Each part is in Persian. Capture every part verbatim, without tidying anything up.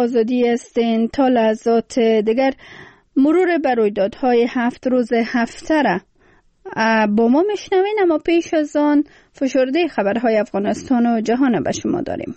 آزادی هستین. تا لحظات دیگر مرور بر رویدادهای هفت روز هفته را با ما میشنوین، اما پیش از آن فشرده خبرهای افغانستان و جهان به شما داریم.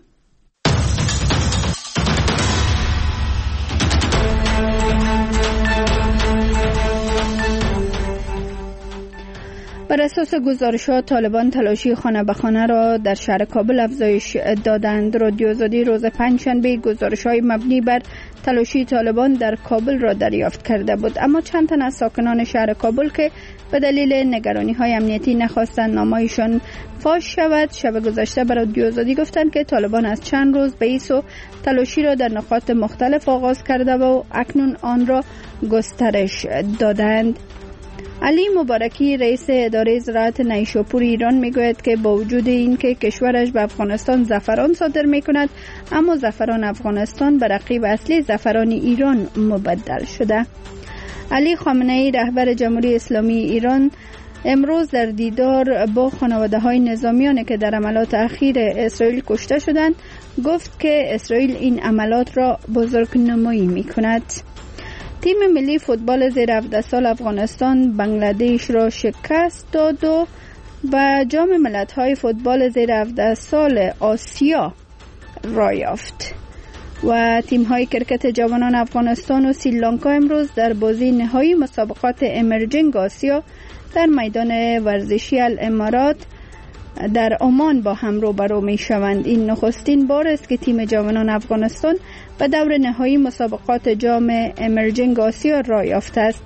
بر اساس گزارشات طالبان تلاشی خانه به خانه را در شهر کابل افزایش دادند. رادیو آزادی روز پنجشنبه گزارش‌های مبنی بر تلاشی طالبان در کابل را دریافت کرده بود، اما چند تن از ساکنان شهر کابل که به دلیل نگرانی‌های امنیتی نخواستند نامایشان فاش شود، شب گذشته بر رادیو آزادی گفتند که طالبان از چند روز به این سو تلاشی را در نقاط مختلف آغاز کرده و اکنون آن را گسترش دادند. علی مبارکی رئیس اداره زراعت نیشاپور ایران میگوید که با وجود اینکه کشورش به افغانستان زعفران صادر میکند، اما زعفران افغانستان به رقیب اصلی زعفران ایران مبدل شده. علی خامنه‌ای رهبر جمهوری اسلامی ایران امروز در دیدار با خانواده های نظامیانی که در عملات اخیر اسرائیل کشته شدند گفت که اسرائیل این عملات را بزرگنمایی میکند. تیم ملی فوتبال زیر هفده سال افغانستان بنگلادش را شکست داد و به جام ملت‌های فوتبال زیر هفده سال آسیا را یافت. و تیم‌های کرکت جوانان افغانستان و سریلانکا امروز در بازی نهایی مسابقات امرجنگ آسیا در میدان ورزشی الامارات در عمان با هم روبرو می شوند. این نخستین بار است که تیم جوانان افغانستان به دور نهایی مسابقات جام امرجنگ آسیا را یافته است.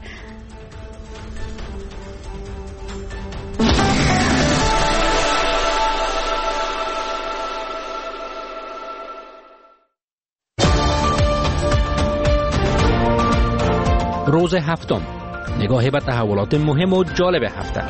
روز هفتم، نگاهی به تحولات مهم و جالب هفته.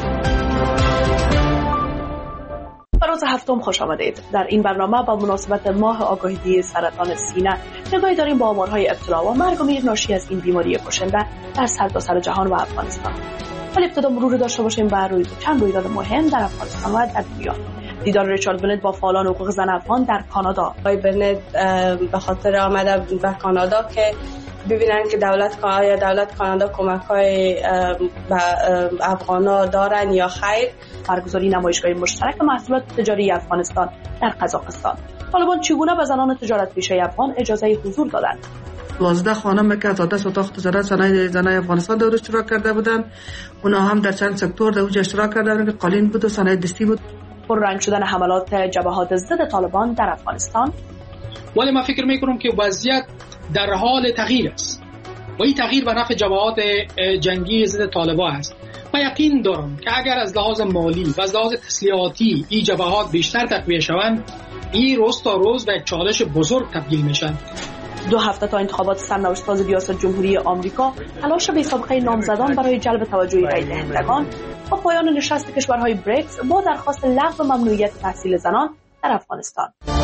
روز هفتم خوش آمدید. در این برنامه با مناسبت ماه آگاهی سرطان سینه نگاهی داریم با آمارهای ابتلا و مرگ و میر ناشی از این بیماری کشنده در سرتاسر جهان و افغانستان. ولی ابتدا مرور داشته باشیم بر روی چند رویداد مهم در افغانستان و در دنیا. دیدار ریچارد بنت با فعالان حقوق زن افغان در کانادا. آقای بنت به خاطر آمده به کانادا که ببینن که دولت یا دولت کانادا کمک‌های به افغانا دارن یا خیر. برگزاری نمایشگاه مشترک محصولات تجاری افغانستان در قزاقستان. طالبان چگونه به زنان تجارت پیشه افغان اجازه حضور دادند؟ دوازده خانم که از آدرس اتاق تجارت صنایع زنای افغانستان در اشتراک کرده بودند، اونها هم در چند سکتور در اونجا اشتراک کرده بودند که قالین بود و صنایع دستی بود. پررنگ شدن حملات جبهات ضد طالبان در افغانستان. ولی من فکر می‌کنم که وضعیت در حال تغییر است و این تغییر به نفع جبهات جنگی ضد طالبان است. من یقین دارم که اگر از لحاظ مالی و از لحاظ تسلیحاتی این جبهات بیشتر تقویه شوند، این روز تا روز به یک چالش بزرگ تبدیل میشن. دو هفته تا انتخابات سرنوشت‌ساز ریاست جمهوری آمریکا، تلاش به سابقه نامزدان برای جلب توجه رای دهندگان و پایان نشست کشورهای بریکس با درخواست لغو ممنوعیت تحصیل زنان در افغانستان.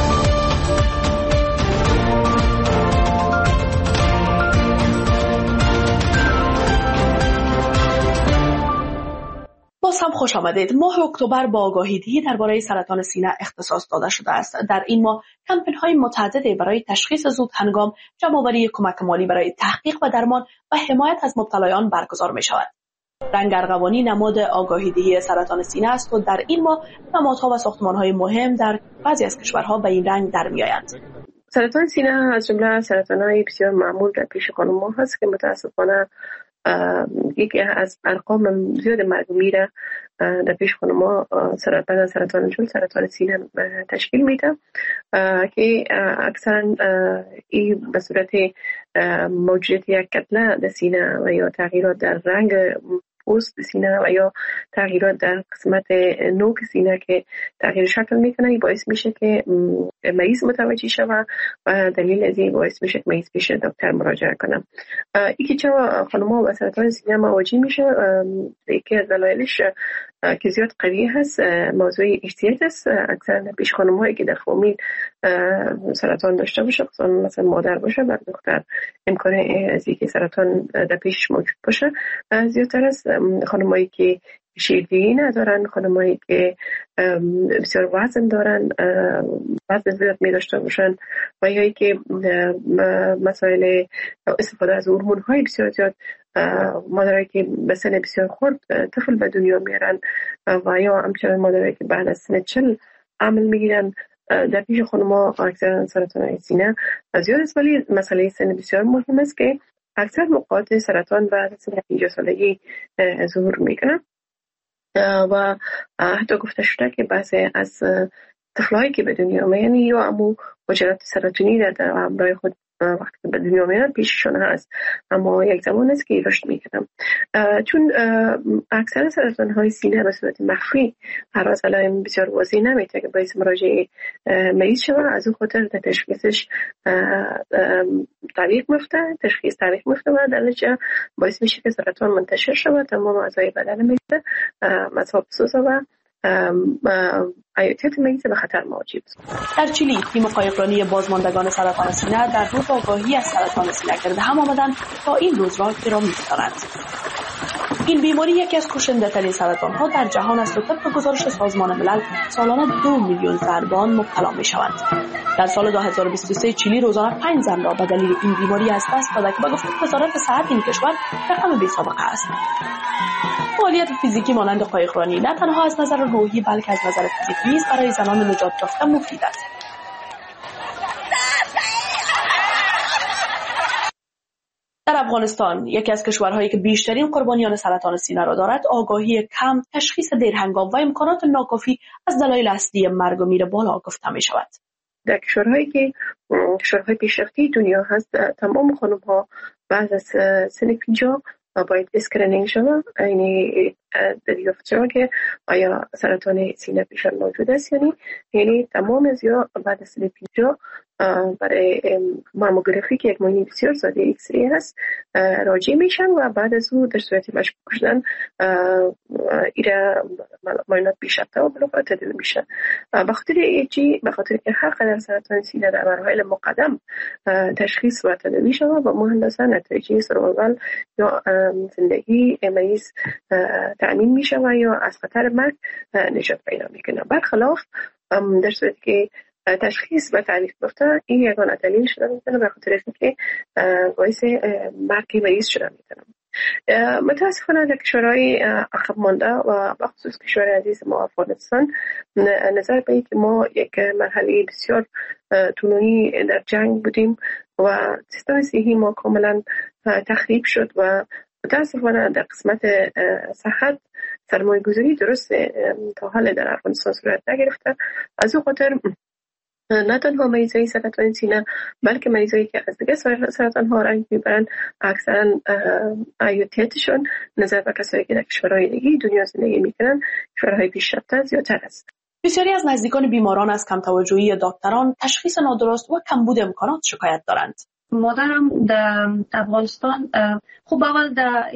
باز هم خوش آمدید. ماه اکتبر با آگاهی‌دهی درباره سرطان سینه اختصاص داده شده است. در این ماه کمپین‌های متعددی برای تشخیص زود هنگام، جمع‌آوری کمک مالی برای تحقیق و درمان و حمایت از مبتلایان برگزار می‌شود. رنگ ارغوانی نماد آگاهی‌دهی سرطان سینه است و در این ماه نمادها و ساختمان‌های مهم در بعضی از کشورها به این رنگ در می‌آیند. سرطان سینه از جمله سرطان‌های بسیار معمول در پیش خانم‌ها هست که متأسفانه یکی از ارقام زیاد مرگ و میر در پیش خانم‌ها سرطان سرطان جلد سرطان سینه تشکیل میده که اکثرا این به صورت موجودیت یک کتله در سینه و یا تغییرات در رنگ پوست سینه و یا تغییرات در قسمت نوک سینه که تغییر شکل میکنه باعث میشه که مریض متوجه شوه و دلیل از این باعث میشه که مریض پیش دکتر مراجعه کنه. یکی چرا خانم‌ها با سرطان سینه مواجه میشه، یکی از دلایلش که زیاد قوی هست موضوع ارثیت است. اکثرا پیش خانم‌هایی که در فامیل سرطان داشته باشه، مثلا مادر باشه، بعد دختر امکان از اینکه سرطان در پیشش موجود باشه زیادتر است. خانم‌هایی که شیردهی ندارن، خانمایی که بسیار وزن دارن، وزن زیاد می داشته باشن و یا که مسائل استفاده از هورمون های بسیار زیاد، مادرایی که به سن بسیار خرد طفل به دنیا میارن و یا همچنان مادرایی که بعد از سن چل عمل میگیرن، در پیش خانم‌ها اکثر سرطان سینه زیاد است. ولی مسئله سن بسیار مهم است که اکثر موقعات سرطان بعد از سن پنجاه سالگی ظهور میکنه و حتی گفته شده که بعضی از طفلایی که به دنیا میان یا امو حجرات سرطانی در همراه خود وقتی به دنیا میان پیششون هست، اما یک زمان است که رشد میکنن. چون اکثر سرطان های سینه به صورت مخفی هر از علائم بسیار واضح نمیده که باعث مراجعه مریض شود، از اون خاطر تشخیصش تعلیق میفته تشخیص تعلیق میفته و در نتیجه باعث میشه که سرطان منتشر شود، تمام اعضای بدن میشه مصاب بسازه و حیاتیت مریض به خطر مواجه است. در چیلی تیم قایقرانی بازماندگان سرطان سینه در روز آگاهی از سرطان سینه کرده هم آمدند تا این روز را گرامی دارند. این بیماری یکی از کشنده ترین سرطان ها در جهان است و طبق گزارش سازمان ملل سالانه دو میلیون زربان مبتلا می شوند. در سال دو هزار و بیست و سه چیلی روزانه پنج زن را به دلیل این بیماری از دست داده که به گفته وزارت صحت این کشور رقم بی سابقه است. فعالیت فیزیکی مانند قایقرانی نه تنها از نظر روحی بلکه از نظر فیزیکی نیز برای زنان نجات یافته مفید است. در افغانستان، یکی از کشورهایی که بیشترین قربانیان سرطان سینه را دارد، آگاهی کم، تشخیص دیرهنگام و امکانات ناکافی از دلایل اصلی مرگ و میر بالا گفته می شود. در کشورهایی که کشورهای پیشرفته دنیا هست، تمام خانم‌ها بعد از سن پنجاه باید اسکرینینگ شود، یعنی دریافت شود که آیا سرطان سینه پیشان موجود است یا نه. یعنی تمام از یا بعد از سن پنجاه برای ماموگرافی که یک معاینه بسیار ساده ایکس ری هست راجع میشن و بعد از او در صورت مشکوک شدن ایره معاینات بیشتر و بلوغ تداوی میشن. به خاطر ایجی به خاطر که هر قدر سرطان سینه در مراحل مقدم تشخیص و تداوی شود و مهندسا نتایج سروایوال یا زندگی مریض تأمین میشه و یا از خطر مرگ نجات پیدا میکنه. برخلاف در صورتی که تشخیص و تعریف گفته این یگانه دلیل شده میتونه به خاطر اینکه باعث مرگ مریض شده میتونه. متاسفانه در کشورهای عقب مانده و بخصوص کشور عزیز ما افغانستان نظر به اینکه ما یک مرحله بسیار طولانی در جنگ بودیم و سیستم صحی ما کاملا تخریب شد و متاسفانه در قسمت صحت سرمایه گذاری درست تا حال در افغانستان صورت نگرفته. از اون خاطر نه تنها مریضای سرطان سینه بلکه مریضایی که از دیگه سرطان ها رنج میبرن اکثرا حیاتیتشون نظر به کسایی که در کشورهای دیگه دنیا زندگی میکنن کشورهای پیشرفته زیادتر است. بسیاری از نزدیکان بیماران از کم توجهی دکتران، تشخیص نادرست و کمبود امکانات شکایت دارند. مادرم در افغانستان خوب اول در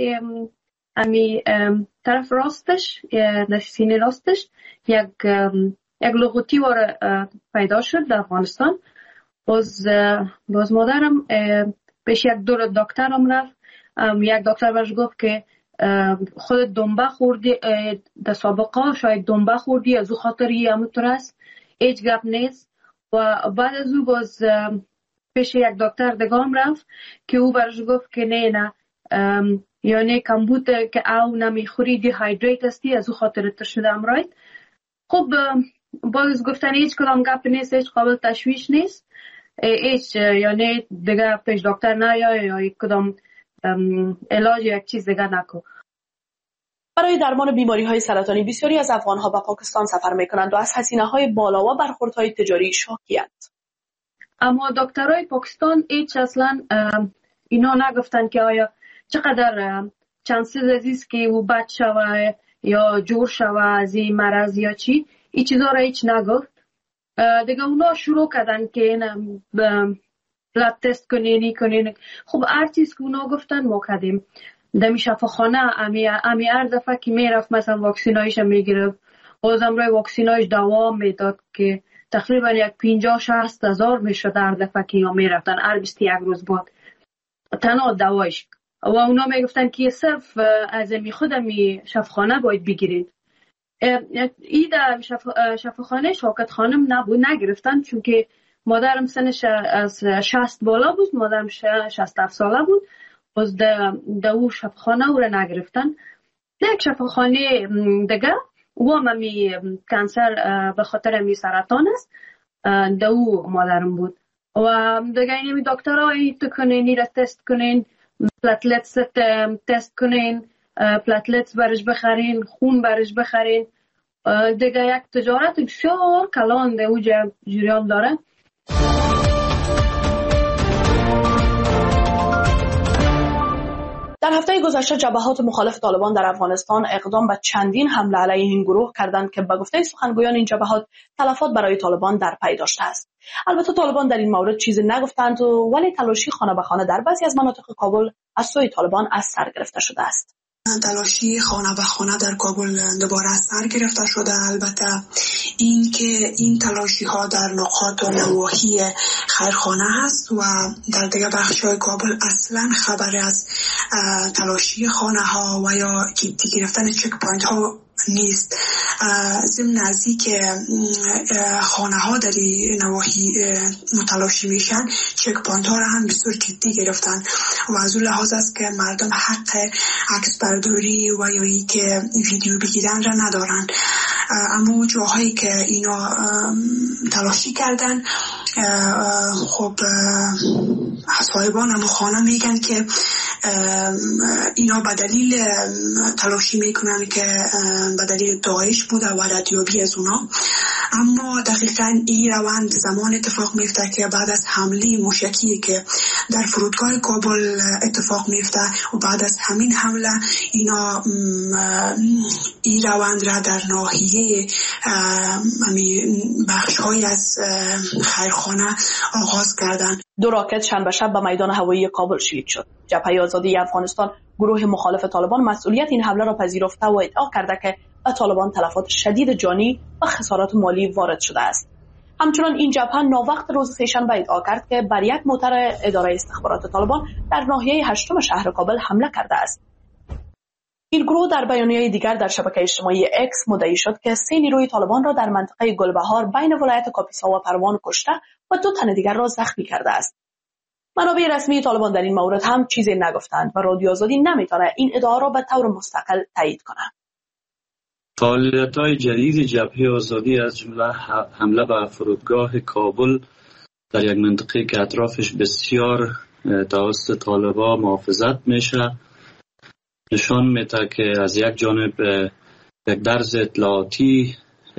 امی طرف راستش در سینه راستش یک یک لغوتی واره پیدا شد در افغانستان. باز باز مادرم پیش یک دور دکترم رفت. یک دکتر برش گفت که خود دنبه خوردی در سابقه شاید دنبه خوردی از او خاطری همونطور است، هیچ گپ نیست. و بعد از او باز پیش یک دکتر دگام رفت که او برش گفت که نه نه یعنی کمبود که او نمیخوری دی هایدریت هستی از او خاطر ترشده امراید. خب باز گفتن هیچ کدام گپ نیست، هیچ قابل تشویش نیست، هیچ یعنی دیگه پیش دکتر نیا یا یک کدام علاج یک چیز دیگه نکو. برای درمان بیماری های سرطانی بسیاری از افغان ها به پاکستان سفر میکنند و از هزینه های بالا و برخوردهای تجاری شاکی‌اند. اما دکترای پاکستان هیچ اصلا اینا نگفتن که آیا چقدر چانسز عزیز که او بد شوه یا جور شوه از این مرض یا چی، این چیزا را هیچ نگفت. دیگه اونا شروع کردن که این بلد تست کنین کنین. خب هر چیز که اونا گفتن ما کردیم. دمی شفاخانه امی امی هر دفعه که میرفت مثلا واکسینایش میگرفت، بازم روی واکسینایش دوام میداد که تقریبا یک پنجاه شصت هزار میشد هر دفعه که یا میرفتن هر بیست یک روز بعد تنها دوایش و اونا میگفتن که صرف از می خود می شفاخانه باید بگیرین. ای در شفاخانه شوکت خانم نبود، نگرفتن، چون که مادرم سنش از شصت بالا بود، مادرم شصت هفت ساله بود، باز در او شفاخانه او را نگرفتن. یک شفاخانه دیگه و می کانسر به خاطر می سرطان است، در او مادرم بود. و دیگه اینمی دکترها ای تو کنین، ای را تست کنین، پلاتلتس تست کنین، پلاتلتس برش بخرین، خون برش بخرین. دیگه یک تجارت بسیار کلان در او جریان داره. در هفته گذشته جبهات مخالف طالبان در افغانستان اقدام به چندین حمله علیه این گروه کردند که به گفته سخنگویان این جبهات تلفات برای طالبان در پی داشته است. البته طالبان در این مورد چیزی نگفتند، ولی تلاشی خانه به خانه در بعضی از مناطق کابل از سوی طالبان از سر گرفته شده است. تلاشی خانه به خانه در کابل دوباره از سر گرفته شده. البته این که این تلاشی ها در نقاط و نواحی خیرخانه هست و در دیگه بخش های کابل اصلا خبر از تلاشی خانه ها و یا جدی گرفتن چک پوینت ها نیست. ضمن نزدیک خانه ها در نواحی متلاشی میشن، چک پوینت ها را هم بسیار جدی گرفتن و از اون لحاظ است که مردم حق عکس برداری و یا ای که ویدیو بگیرن را ندارن. اما جاهایی که اینا تلاشی کردن، خب صاحبان اما خانه میگن که اینا به دلیل تلاشی میکنن که به دلیل داعش بوده و ردیابی از اونا. اما دقیقاً این روند زمان اتفاق میفته که بعد از حمله موشکی که در فرودگاه کابل اتفاق میفته و بعد از همین حمله اینا این روند را در ناحیه بخش‌های از خیرخانه آغاز کردن. دو راکت شنبه شب به میدان هوایی کابل شلیک شد. جبهه آزادی افغانستان، گروه مخالف طالبان، مسئولیت این حمله را پذیرفته و ادعا کرده که به طالبان تلفات شدید جانی و خسارات مالی وارد شده است. همچنان این جبهه ناوقت روز سه‌شنبه ادعا کرد که بر یک موتر اداره استخبارات طالبان در ناحیه هشتم شهر کابل حمله کرده است. این گروه در بیانیه دیگر در شبکه اجتماعی اکس مدعی شد که سه نیروی طالبان را در منطقه گلبهار بین ولایت کاپیسا و پروان کشته و دو تن دیگر را زخمی کرده است. منابع رسمی طالبان در این مورد هم چیزی نگفتند و رادیو آزادی نمیتونه این ادعا را به طور مستقل تایید کنه. فعالیت‌های جدید جبهه آزادی از جمله حمله به فرودگاه کابل در یک منطقه که اطرافش بسیار توسط طالبان محافظت میشه نشان میده که از یک جانب یک درز اطلاعاتی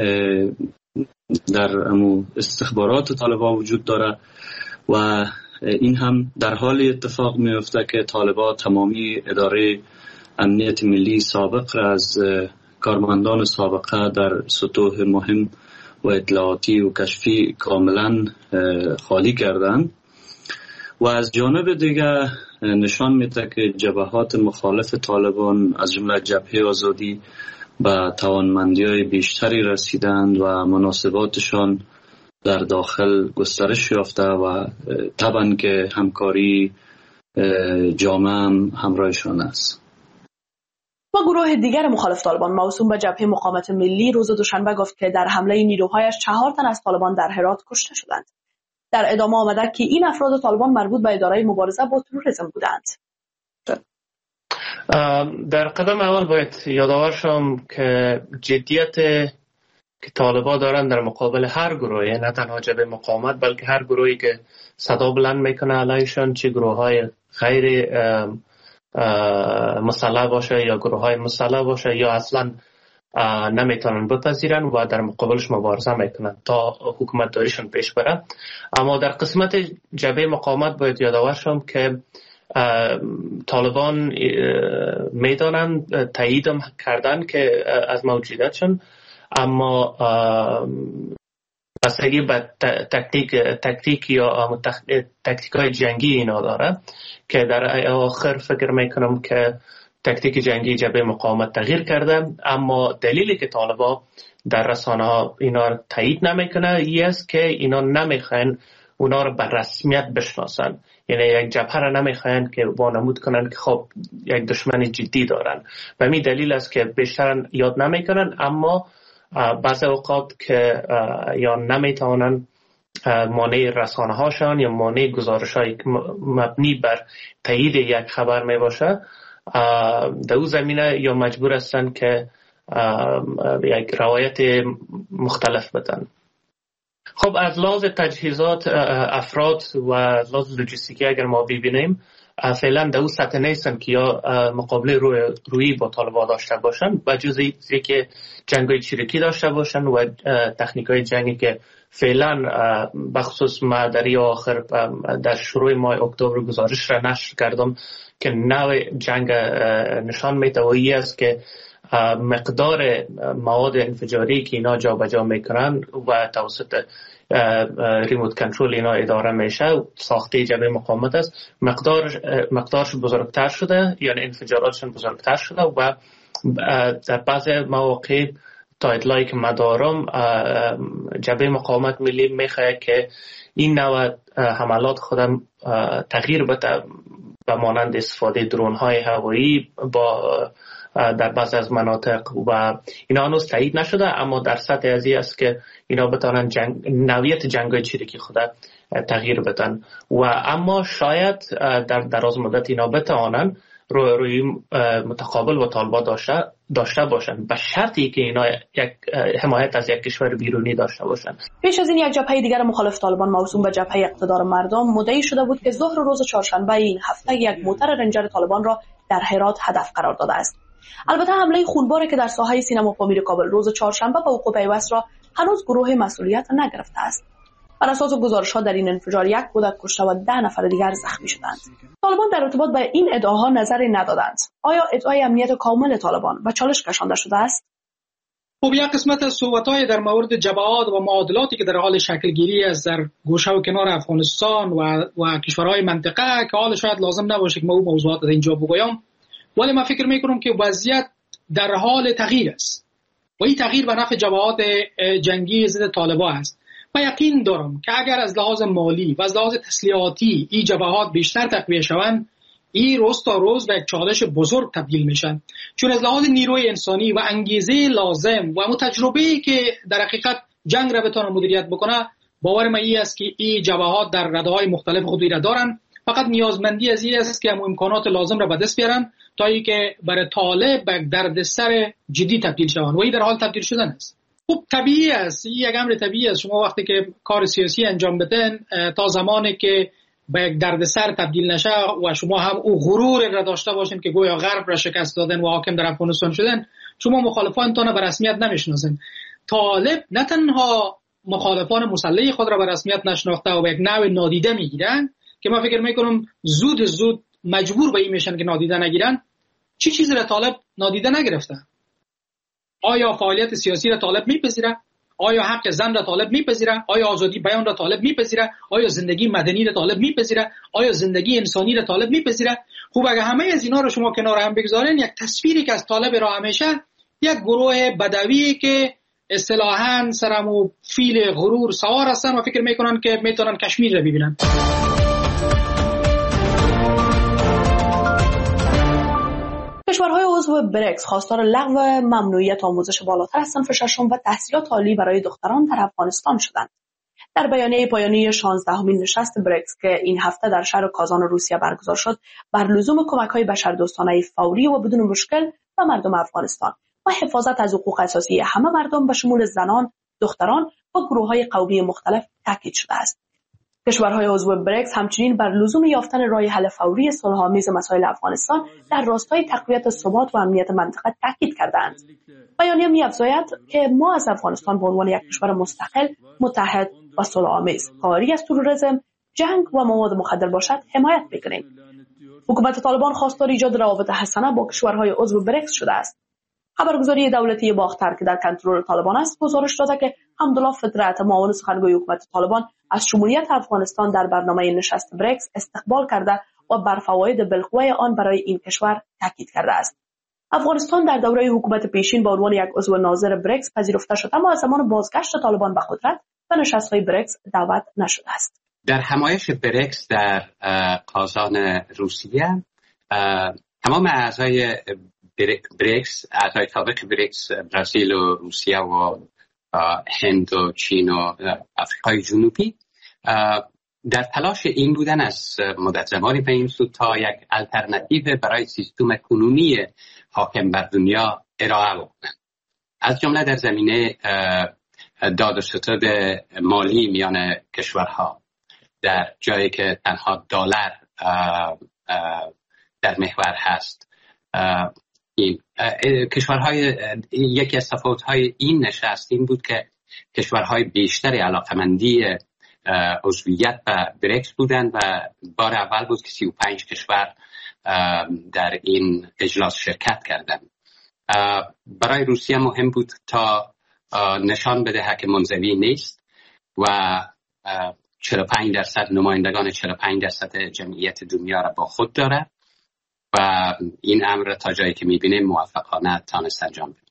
در استخبارات طالبان وجود داره و این هم در حال اتفاق میفته که طالبان تمامی اداره امنیت ملی سابق را از کارمندان سابقه در سطوح مهم و اطلاعاتی و کشفی کاملا خالی کردند و از جانب دیگر نشان میده که جبهات مخالف طالبان از جمله جبهه آزادی به توانمندی‌های بیشتری رسیدند و مناسباتشان در داخل گسترش یافته و طبعا که همکاری جامع هم همراهشان است. و گروه دیگر مخالف طالبان موسوم به جبهه مقاومت ملی روز دوشنبه گفت که در حمله نیروهایش چهار تن از طالبان در هرات کشته شدند. در ادامه آمده که این افراد طالبان مربوط به اداره مبارزه با تروریسم بودند. در قدم اول باید یادآور شم که جدیت که طالبان دارن در مقابل هر گروهی، نه تنها جبهه مقاومت بلکه هر گروهی که صدا بلند میکنه علیشان، چه گروه های غیر مسلح باشه یا گروه های مسلح باشه یا اصلا نمیتونن بپذیرن و در مقابلش مبارزه میکنن تا حکومت داریشون پیش بره. اما در قسمت جبهه مقاومت باید یادآور شم که طالبان میدانن تایید کردن که از موجودیتشون، اما بستگی به تکتیک تکتیک یا تکتیک های جنگی اینا داره که در آخر فکر میکنم که تکتیک جنگی جبهه مقاومت تغییر کرده. اما دلیلی که طالبان در رسانه ها اینا تایید نمیکنه این است که اینا نمیخوان اونا رو به رسمیت بشناسن. یعنی یک جبهه را نمیخواین که وانمود کنن که خب یک دشمن جدی دارن. و می دلیل است که بیشتر یاد نمیکنن، اما بعض اوقات که یا نمیتونن مانع رسانه هاشان یا مانع گزارش های مبنی بر تایید یک خبر می باشه، در او زمینه یا مجبور هستن که یک روایت مختلف بدن. خب از لحاظ تجهیزات افراد و از لحاظ لوجستیکی اگر ما ببینیم، فعلا در اون سطح نیستن که یا مقابله روی روی با طالبان داشته باشن، و جز اینکه جنگ‌های چریکی داشته باشن و تکنیک‌های جنگی که فعلا بخصوص ما در آخر در شروع ماه اکتبر گزارش را نشر کردم که نوع جنگ نشان میده و این است که مقدار مواد انفجاری که اینا جا بجا میکنن و توسط ریموت کنترل اینا اداره میشه، ساخته جبهه مقاومت است، مقدار مقدارش بزرگتر شده، یعنی انفجاراتشون بزرگتر شده و در بعض مواقع تا اطلاعی که مدارم جبهه مقاومت ملی میخواه که این نوع حملات خودم تغییر بده به مانند استفاده درون های هوایی با در بعض از مناطق و اینا هنوز تایید نشده، اما در سطح ازی است که اینا بتانن جنگ، نوعیت جنگای چریکی خود تغییر بدن و اما شاید در دراز مدت اینا بتوانن روی روی متقابل با طالبان داشته داشته باشن، به شرطی که اینا یک حمایت از یک کشور بیرونی داشته باشن. پیش از این یک جبهه دیگر مخالف طالبان موسوم به جبهه اقتدار مردم مدعی شده بود که ظهر روز چهارشنبه این هفته یک موتر رنجر طالبان را در هرات هدف قرار داده است. البته حمله خونباری که در ساحه سینما پامیر کابل روز چهارشنبه به وقوع پیوست را هنوز گروه مسئولیت نگرفته است. بر اساس گزارش‌ها در این انفجار یک کودک کشته و ده نفر دیگر زخمی شدند. طالبان در ارتباط به این ادعاها نظری ندادند. آیا ادعای امنیت کامل طالبان و چالش کشانده شده است؟ خب یک قسمت از صحبت‌های در مورد جبهات و معادلاتی که در حال شکلگیری است در گوشه و کنار افغانستان و و کشورهای منطقه که حال شاید لازم نباشه که ما اون موضوعات در اینجا بگویم، ولی من فکر می‌کنم که وضعیت در حال تغییر است و این تغییر به نفع جبهات جنگی ضد طالبان است. من یقین دارم که اگر از لحاظ مالی و از لحاظ تسلیحاتی این جبهات بیشتر تقویه شوند، این روز تا روز به یک چالش بزرگ تبدیل میشن، چون از لحاظ نیروی انسانی و انگیزه لازم و اون تجربه‌ای که در حقیقت جنگ را بتونه مدیریت بکنه، باور من این است که این جبهات در رده‌های مختلف خودی را دارن. فقط نیازمندی از این است که هم امکانات لازم را به دست بیارن تا اینکه برای طالب به دردسر جدی تبدیل شوند و این در حال تبدیل شدن است. خب طبیعی است، این یک امر طبیعی است. شما وقتی که کار سیاسی انجام بدین تا زمانی که به یک دردسر تبدیل نشه و شما هم او غرور را داشته باشین که گویا غرب را شکست دادن و حاکم در افغانستان شدن، شما مخالفانتان به رسمیت نمیشناسین. طالب نه تنها مخالفان مسلح خود را به رسمیت نشناخته و به یک نوع نادیده میگیرن که من فکر میکنم زود زود مجبور به این میشن که نادیده نگیرن. چی چیزی را طالب نادیده نگرفته؟ آیا فعالیت سیاسی را طالب میپذیره؟ آیا حق زن را طالب میپذیره؟ آیا آزادی بیان را طالب میپذیره؟ آیا زندگی مدنی را طالب میپذیره؟ آیا زندگی انسانی را طالب میپذیره؟ خوب اگه همه از اینا رو شما کنار هم بگذارین، یک تصویری که از طالب را همیشه یک گروه بدوی که اصطلاحاً سرمو فیل غرور سوار هستن و فکر میکنن که میتونن کشمیر را ببینن. کشورهای عضو برکس خواستار لغو ممنوعیت آموزش بالاتر از صنف ششم و تحصیلات عالی برای دختران در افغانستان شدند. در بیانیه پایانی شانزدهمین نشست برکس که این هفته در شهر کازان روسیه برگزار شد، بر لزوم کمک‌های بشردوستانه فوری و بدون مشکل به مردم افغانستان و حفاظت از حقوق اساسی همه مردم به شمول زنان، دختران و گروه‌های قومی مختلف تاکید شده است. کشورهای عضو برکس همچنین بر لزوم یافتن راه حل فوری صلح‌آمیز مسائل افغانستان در راستای تقویت ثبات و امنیت منطقه تاکید کردند. بیانیه می‌افزاید که ما از افغانستان به عنوان یک کشور مستقل، متحد و صلح‌آمیز خالی از تروریسم، جنگ و مواد مخدر باشد حمایت می‌کنیم. حکومت طالبان خواستار ایجاد روابط حسنه با کشورهای عضو برکس شده است. خبرگزاری دولتی باختر که در کنترل طالبان است گزارش داده که حمدالله فطرت، معاون سخنگوی حکومت طالبان، از شمولیت افغانستان در برنامه نشست برکس استقبال کرده و بر فواید بالقوه آن برای این کشور تاکید کرده است. افغانستان در دوره حکومت پیشین به عنوان یک عضو ناظر برکس پذیرفته شد، اما از زمان بازگشت طالبان به قدرت به نشست‌های برکس دعوت نشده است. در همایش بریکس در قازان روسیه تمام اعضای بریکس، اعضای سابق بریکس، برزیل و روسیه و هند و چین و آفریقای جنوبی در تلاش این بودن از مدت زمانی به این سو تا یک الटरनेटिव برای سیستم کنونی حاکم بر دنیا ارائه بکنند، از جمله در زمینه داد و ستد مالی میان کشورها، در جایی که تنها دلار در محور هست. این کشورهای یکی از تفاوت‌های این نشست این بود که کشورهای بیشتری علاقمندی عضویت به بریکس بودند و بار اول بود که سی و پنج کشور در این اجلاس شرکت کردند. برای روسیه مهم بود تا نشان بده که منزوی نیست و چهل و پنج درصد نمایندگان چهل و پنج درصد جمعیت دنیا را با خود داره و این امر تا جایی که میبینیم موفقانه تانست انجام بده.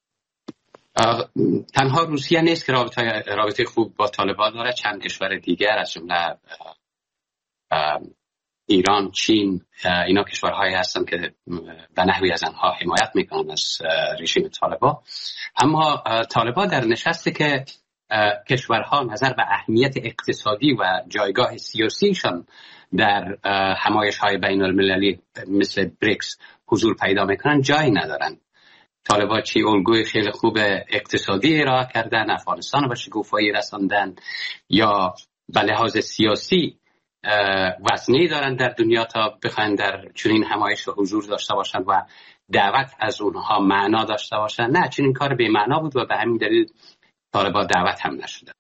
تنها روسیه نیست که رابطه, رابطه خوب با طالبان داره، چند کشور دیگر از جمله ایران، چین، اینا کشورهایی هستند که به نحوی از آنها حمایت میکنن از رژیم طالبان. اما طالبان در نشستی که کشورها نظر به اهمیت اقتصادی و جایگاه سیاسیشان در همایش‌های بین المللی مثل بریکس حضور پیدا میکنن جایی ندارن. طالبان چی الگوی خیلی خوب اقتصادی ارائه کردن، افغانستان رو به شکوفایی رساندن، یا به لحاظ سیاسی وزنی دارن در دنیا تا بخواین در چنین همایش حضور داشته باشن و دعوت از اونها معنا داشته باشن. نه، چنین کار بی معنا بود و به همین دلیل طالبان دعوت هم نشده.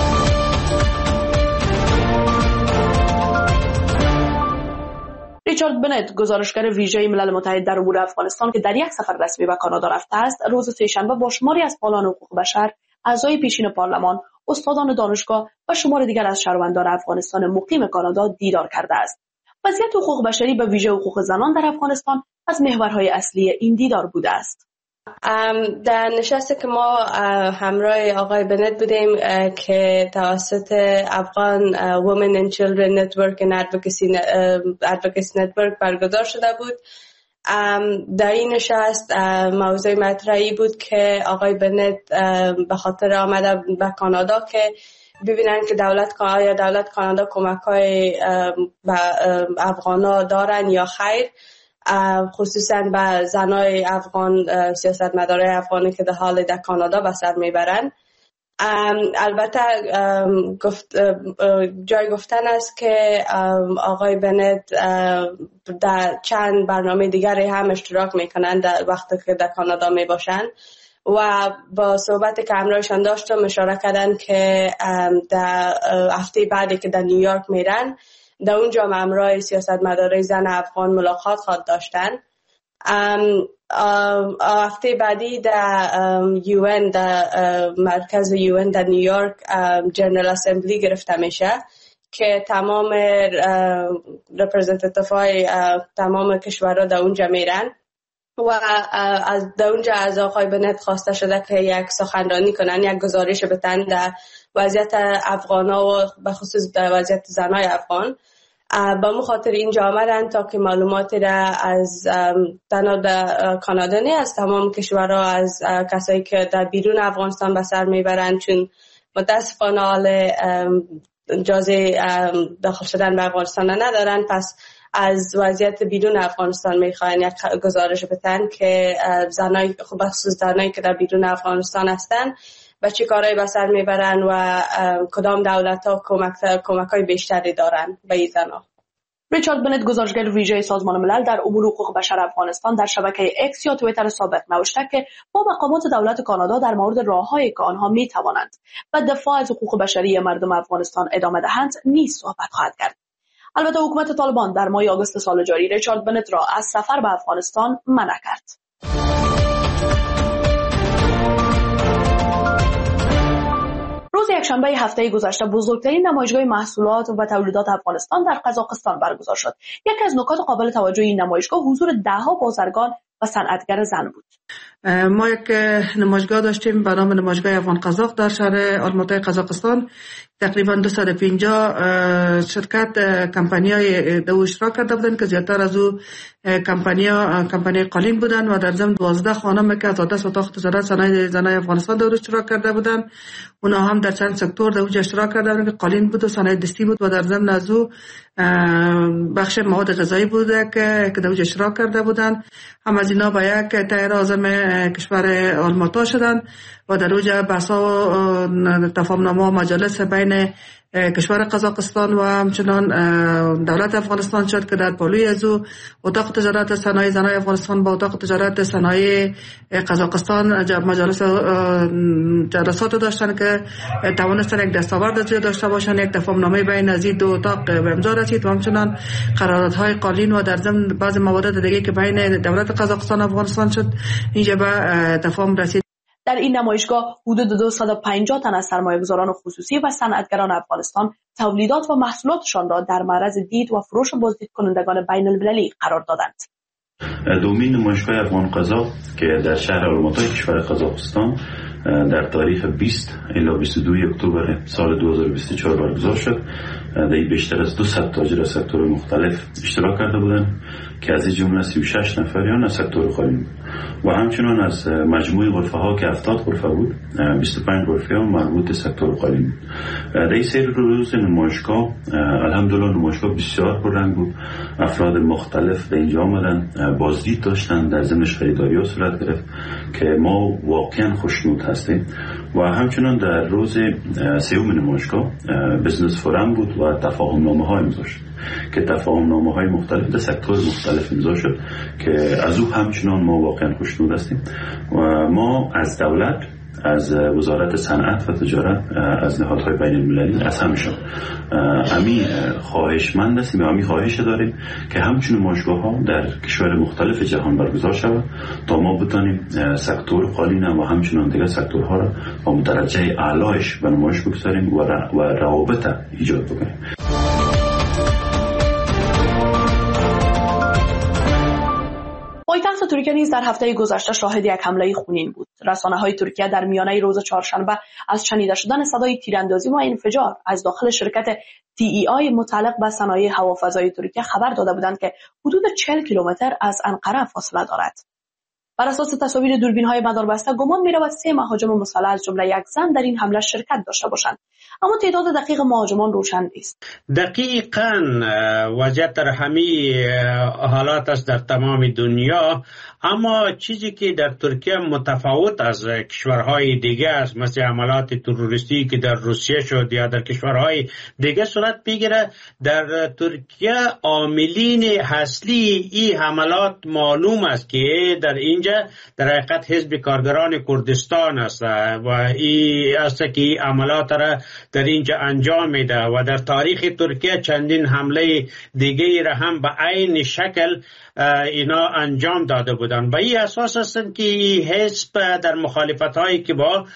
ریچارد بنت، گزارشگر ویژه ملل متحد در امور افغانستان که در یک سفر رسمی به کانادا رفته است، روز سه‌شنبه با شماری از فعالان حقوق بشر، اعضای پیشین پارلمان، استادان دانشگاه و شمار دیگر از شهروندان افغانستان مقیم کانادا دیدار کرده است. وضعیت حقوق بشری به ویژه حقوق زنان در افغانستان از محورهای اصلی این دیدار بوده است. در نشستی که ما همراه آقای بنت بودیم که توسط افغان Women and Children Network and Advocacy, Advocacy Network برگزار شده بود، در این نشست موضوع مطرحی بود که آقای بنت به خاطر آمده به کانادا که ببینن که دولت یا دولت کانادا کمک‌های به افغانا دارن یا خیر، خصوصا به زنای افغان، سیاستمدارای افغانی که در حال در کانادا به سر میبرن. البته گفت جای گفتن است که آقای بنت در چند برنامه دیگری هم اشتراک میکنن در وقتی که در کانادا میباشن و با صحبت که همراهشان داشتم اشاره کردن که در هفته بعدی که در نیویورک میرن در اونجا همراه سیاستمدارای زن افغان ملاقات خواهد داشتن. هفته بعدی در یوئن، در مرکز یوئن در نیویورک، جنرال اسمبلی گرفته میشه که تمام رپرزنتیتیف های تمام کشورها در اونجا میرن و از در اونجا از آقای بنت خواسته شده که یک سخنرانی کنن، یک گزارش بدن در وضعیت افغانا و به خصوص در وضعیت زنای افغان. با مخاطر اینجا آمدن تا که معلوماتی را از تنها در کانادا نه، از تمام کشورها، از کسایی که در بیرون افغانستان به سر میبرن، چون متاسفانه حال اجازه داخل شدن به افغانستان ندارن، پس از وضعیت بیرون افغانستان میخواین یک گزارش بدن که زنای خوب خصوص زنایی که در بیرون افغانستان هستن و چه کارهایی به سر میبرن و کدام دولت‌ها کمک کمک‌های بیشتری دارن به این زن‌ها. ریچارد بنت، گزارشگر ویژه سازمان ملل در امور حقوق بشر افغانستان، در شبکه اکس یا توییتر ثابت نوشته که با مقامات دولت کانادا در مورد راه‌هایی که آنها می‌توانند و دفاع از حقوق بشری مردم افغانستان ادامه دهند نیز صحبت خواهد کرد. البته حکومت طالبان در ماه آگوست سال جاری ریچارد بنت را از سفر به افغانستان منع کرد. روز یکشنبه هفته گذشته بزرگترین نمایشگاه محصولات و تولیدات افغانستان در قزاقستان برگزار شد. یکی از نکات قابل توجه این نمایشگاه حضور دهها بازرگان و صنعتگر زن بود. ما یک نمایشگاه داشتیم به نام نمایشگاه افغان قزاق در شهر آلماتای قزاقستان. تقریبا دویست و پنجاه شرکت کمپانی‌های دو اشتراک کرده بودند که زیادتر از او کمپانی‌ها کمپانی قالین بودند و در ضمن دوازده خانم که از آدرس اتاق تجارت صنایع زنای افغانستان در اشتراک کرده بودند. اونا هم در چند سکتور در اونجا اشتراک کرده بودند که قالین بود و صنایع دستی بود و در ضمن از او بخش مواد غذایی بوده که که در اونجا اشتراک کرده بودند. هم از اینا به یک تایر اعظم کشور آلماتا شدند و در اونجا بحث‌ها و تفاهم‌نامه و مجالس بین کشور قزاقستان و همچنان دولت افغانستان شد که در پالوی از او اتاق تجارت صنایع زنای افغانستان با اتاق تجارت صنایع قزاقستان مجالس جلسات داشتن که توانستن یک دستاورد از داشته باشن. یک تفاهم‌نامه بین از دو اتاق به امضا رسید و همچنان قراردادهای قالین و در ضمن بعض موارد دیگه که بین دولت قزاقستان و افغانستان شد اینجا به تفاهم رسید. در این نمایشگاه حدود دویست و پنجاه تن از سرمایه‌گذاران خصوصی و صنعتگران افغانستان تولیدات و محصولاتشان را در معرض دید و فروش بازدید کنندگان بین المللی قرار دادند. دومین نمایشگاه افغان قزاق که در شهر آلماتای کشور قزاقستان در تاریخ بیست الی بیست و دو اکتبر سال دو هزار و بیست و چهار برگزار شد. در این بیشتر از دویست تاجر از سکتور مختلف اشتراک کرده بودند که از این جمله سی و شش نفریان از سکتور قالین و همچنان از مجموع غرفه ها که هفتاد غرفه بود بیست و پنج غرفه ها مربوط سکتور قالین. در این سه روز نمایشگاه الحمدلله نمایشگاه بسیار پررنگ بود. افراد مختلف به اینجا آمدن، بازدید داشتن، در ضمنش خریداری ها صورت گرفت که ما واقعا خوشنود هستیم. و همچنان در روز سوم نمایشگاه بزنس فورم بود و تفاهم نامه ها امضا شد که تفاهم نامه های مختلف در سکتور مختلف امضا شد که از او همچنان ما واقعا خوشنود هستیم. و ما از دولت، از وزارت صنعت و تجارت، از نهادهای بین المللی، از همشون امی خواهشمند هستیم و امی خواهش داریم که همچون نمایشگاه ها در کشور مختلف جهان برگزار شود تا ما بتانیم سکتور قالین و همچنان دیگر سکتورها را با درجه اعلایش به نمایش بگذاریم و روابط ایجاد بکنیم. پایتخت ترکیه نیز در هفته گذشته شاهد یک حمله خونین بود. رسانه‌های ترکیه در میانه روز چهارشنبه از شنیده شدن صدای تیراندازی و انفجار از داخل شرکت تی ای آی متعلق به صنایع هوافضایی ترکیه خبر داده بودند که حدود چهل کیلومتر از انقره فاصله دارد. بر اساس تصاویر دوربین‌های مداربسته گمان می‌رود سه مهاجم مسلح از جمله یک زن در این حمله شرکت داشته باشند، اما تعداد دقیق مهاجمان روشن نیست. دقیقاً وضعیت در همه حالات است در تمام دنیا، اما چیزی که در ترکیه متفاوت از کشورهای دیگه است، مثل حملات تروریستی که در روسیه شد یا در کشورهای دیگه صورت میگیره، در ترکیه عاملین اصلی این حملات معلوم است که در اینجا در حقیقت حزب کارگران کردستان است و این است که این عملات را در اینجا انجام میده و در تاریخ ترکیه چندین حمله دیگه را هم به عین شکل اینا انجام داده بودن. به این اساس هستند که حزب در مخالفت هایی که با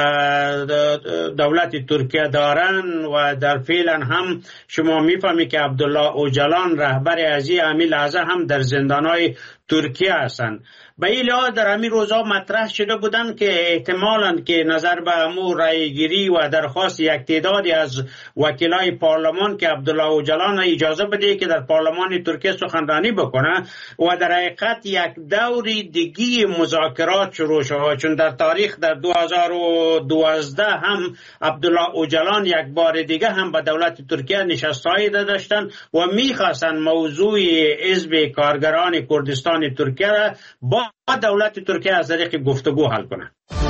دولت ترکیه دارن و در فعلا هم شما میفهمی که عبدالله اوجلان رهبر از این همین لحظه هم در زندان های ترکیه هستند. به این لحاظ در همین روزها مطرح شده بودند که احتمالاً که نظر به امور رایگیری و درخواست یک تعدادی از وکیلای پارلمان که عبدالله اوجلان اجازه بده که در پارلمان ترکیه سخنرانی بکنه و در حقیقت یک دوری دیگی مذاکرات شروع شد، چون در تاریخ در دو هزار و دوازده هم عبدالله اوجلان یک بار دیگه هم به دولت ترکیه نشستهایی داشتن و میخواستن موضوع حزب کارگران کردستان ترکیه را با دولت ترکیه از طریق گفتگو حل کنه.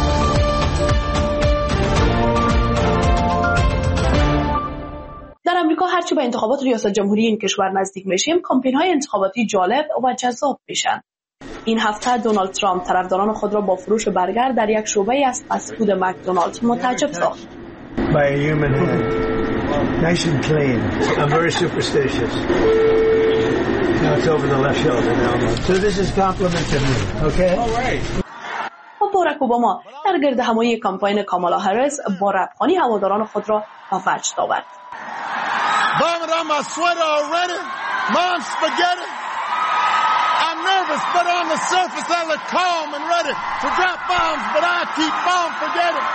در امریکا هرچی به انتخابات ریاست جمهوری این کشور نزدیک میشیم، کمپین‌های انتخاباتی جالب و جذاب میشن. این هفته دونالد ترامپ طرفداران خود را با فروش برگر در یک شعبه از فست فود مکدونالد متعجب ساخت. By a human hand. Nice and clean. I'm very superstitious. Now it's over the left shoulder now. So this is compliment to me. Okay? All right. باراک اوباما در گرد همایی کمپاین کامالا هریس با ربخانی هواداران خود را به وجد آورد. Vomit on my sweater already. Mom spaghetti. I'm nervous, but on the surface I look calm and ready to drop bombs, but I keep on forgetting.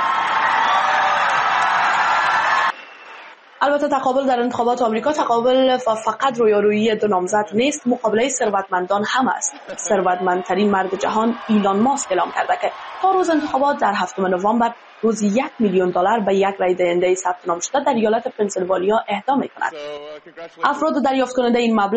البته تقابل در انتخابات آمریکا تقابل فقط رویارویی دو نامزد نیست، مقابله ثروتمندان هم است. ثروتمندترین مرد جهان ایلان ماسک اعلام کرده که تا روز انتخابات در هفتم نوامبر روزی یک میلیون دلار به یک رای دهنده ثبت نام شده در ایالت پنسیلوانیا اهدا می‌کند. افراد دریافت کننده این مبلغ